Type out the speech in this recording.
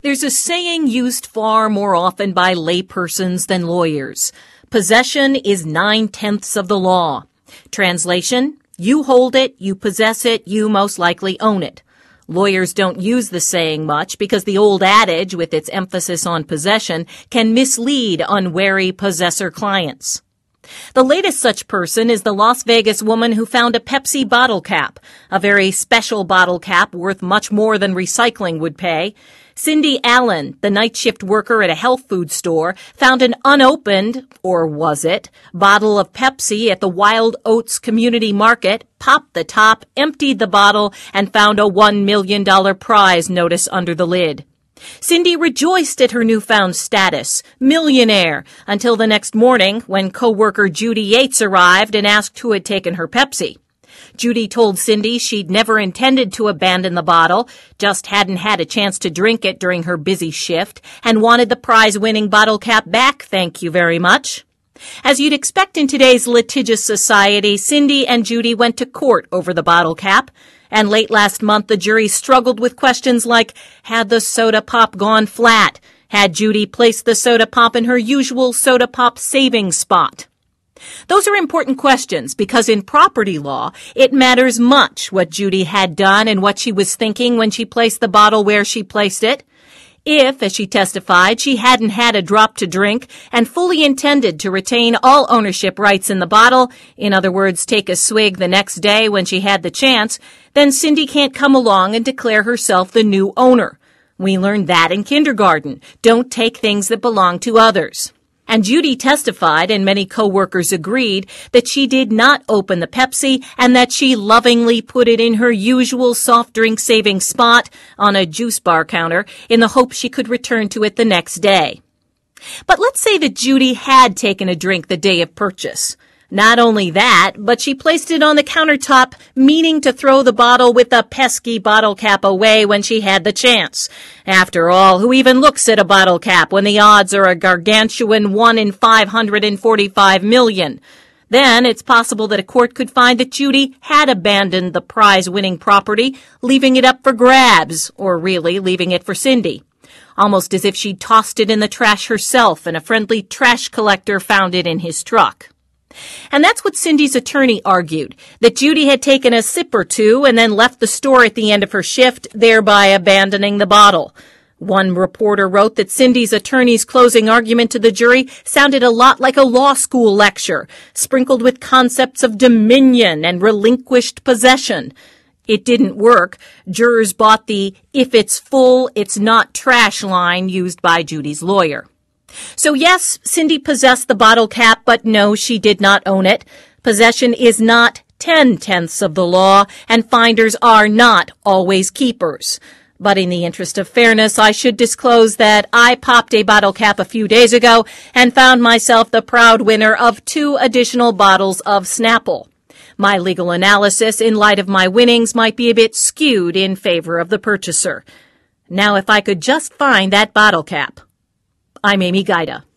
There's a saying used far more often by laypersons than lawyers. Possession is 9/10 of the law. Translation, you hold it, you possess it, you most likely own it. Lawyers don't use the saying much because the old adage, with its emphasis on possession, can mislead unwary possessor clients. The latest such person is the Las Vegas woman who found a Pepsi bottle cap, a very special bottle cap worth much more than recycling would pay. Cindy Allen, the night shift worker at a health food store, found an unopened, or was it, bottle of Pepsi at the Wild Oats Community Market, popped the top, emptied the bottle, and found a $1 million prize notice under the lid. Cindy rejoiced at her newfound status, millionaire, until the next morning when co-worker Judy Yates arrived and asked who had taken her Pepsi. Judy told Cindy she'd never intended to abandon the bottle, just hadn't had a chance to drink it during her busy shift, and wanted the prize-winning bottle cap back, thank you very much. As you'd expect in today's litigious society, Cindy and Judy went to court over the bottle cap, and late last month the jury struggled with questions like, had the soda pop gone flat? Had Judy placed the soda pop in her usual soda pop saving spot? Those are important questions because in property law, it matters much what Judy had done and what she was thinking when she placed the bottle where she placed it. If, as she testified, she hadn't had a drop to drink and fully intended to retain all ownership rights in the bottle, in other words, take a swig the next day when she had the chance, then Cindy can't come along and declare herself the new owner. We learned that in kindergarten. Don't take things that belong to others. And Judy testified, and many co-workers agreed, that she did not open the Pepsi and that she lovingly put it in her usual soft drink saving spot on a juice bar counter in the hope she could return to it the next day. But let's say that Judy had taken a drink the day of purchase. Not only that, but she placed it on the countertop, meaning to throw the bottle with the pesky bottle cap away when she had the chance. After all, who even looks at a bottle cap when the odds are a gargantuan 1 in 545 million? Then it's possible that a court could find that Judy had abandoned the prize-winning property, leaving it up for grabs, or really leaving it for Cindy. Almost as if she'd tossed it in the trash herself and a friendly trash collector found it in his truck. And that's what Cindy's attorney argued, that Judy had taken a sip or two and then left the store at the end of her shift, thereby abandoning the bottle. One reporter wrote that Cindy's attorney's closing argument to the jury sounded a lot like a law school lecture, sprinkled with concepts of dominion and relinquished possession. It didn't work. Jurors bought the "if it's full, it's not trash" line used by Judy's lawyer. So yes, Cindy possessed the bottle cap, but no, she did not own it. Possession is not 10/10 of the law, and finders are not always keepers. But in the interest of fairness, I should disclose that I popped a bottle cap a few days ago and found myself the proud winner of 2 additional bottles of Snapple. My legal analysis, in light of my winnings, might be a bit skewed in favor of the purchaser. Now, if I could just find that bottle cap. I'm Amy Gaida.